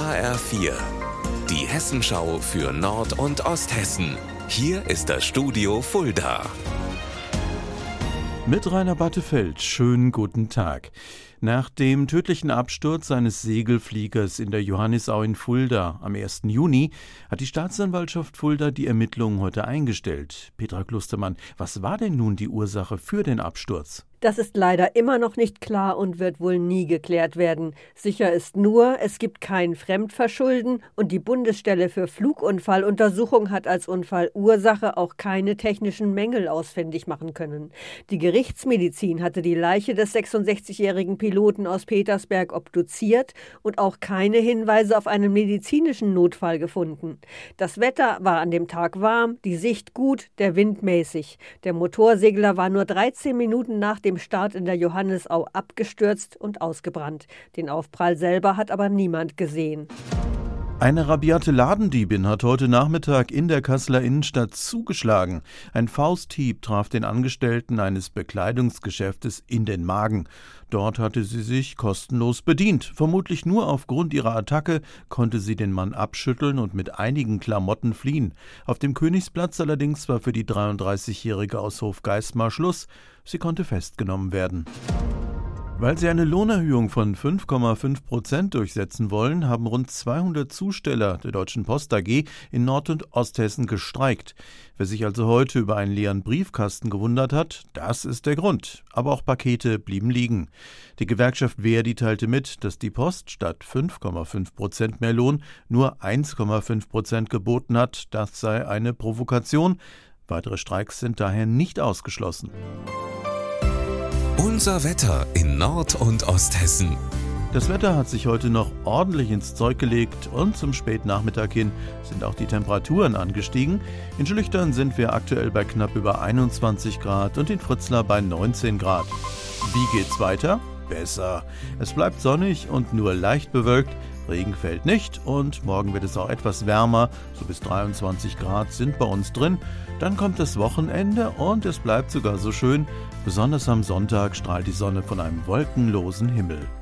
HR4, die Hessenschau für Nord- und Osthessen. Hier ist das Studio Fulda. Mit Rainer Battefeld, schönen guten Tag. Nach dem tödlichen Absturz eines Segelfliegers in der Johannisau in Fulda am 1. Juni hat die Staatsanwaltschaft Fulda die Ermittlungen heute eingestellt. Petra Klustermann, was war denn nun die Ursache für den Absturz? Das ist leider immer noch nicht klar und wird wohl nie geklärt werden. Sicher ist nur, es gibt kein Fremdverschulden und die Bundesstelle für Flugunfalluntersuchung hat als Unfallursache auch keine technischen Mängel ausfindig machen können. Die Gerichtsmedizin hatte die Leiche des 66-jährigen Piloten aus Petersberg obduziert und auch keine Hinweise auf einen medizinischen Notfall gefunden. Das Wetter war an dem Tag warm, die Sicht gut, der Wind mäßig. Der Motorsegler war nur 13 Minuten nach dem Start in der Johannisau abgestürzt und ausgebrannt. Den Aufprall selber hat aber niemand gesehen. Eine rabiate Ladendiebin hat heute Nachmittag in der Kasseler Innenstadt zugeschlagen. Ein Fausthieb traf den Angestellten eines Bekleidungsgeschäftes in den Magen. Dort hatte sie sich kostenlos bedient. Vermutlich nur aufgrund ihrer Attacke konnte sie den Mann abschütteln und mit einigen Klamotten fliehen. Auf dem Königsplatz allerdings war für die 33-Jährige aus Hofgeismar Schluss. Sie konnte festgenommen werden. Weil sie eine Lohnerhöhung von 5,5% durchsetzen wollen, haben rund 200 Zusteller der Deutschen Post AG in Nord- und Osthessen gestreikt. Wer sich also heute über einen leeren Briefkasten gewundert hat, das ist der Grund. Aber auch Pakete blieben liegen. Die Gewerkschaft ver.di teilte mit, dass die Post statt 5,5% mehr Lohn nur 1,5% geboten hat. Das sei eine Provokation. Weitere Streiks sind daher nicht ausgeschlossen. Unser Wetter in Nord- und Osthessen. Das Wetter hat sich heute noch ordentlich ins Zeug gelegt und zum Spätnachmittag hin sind auch die Temperaturen angestiegen. In Schlüchtern sind wir aktuell bei knapp über 21 Grad und in Fritzlar bei 19 Grad. Wie geht's weiter? Besser. Es bleibt sonnig und nur leicht bewölkt. Regen fällt nicht und morgen wird es auch etwas wärmer, so bis 23 Grad sind bei uns drin. Dann kommt das Wochenende und es bleibt sogar so schön. Besonders am Sonntag strahlt die Sonne von einem wolkenlosen Himmel.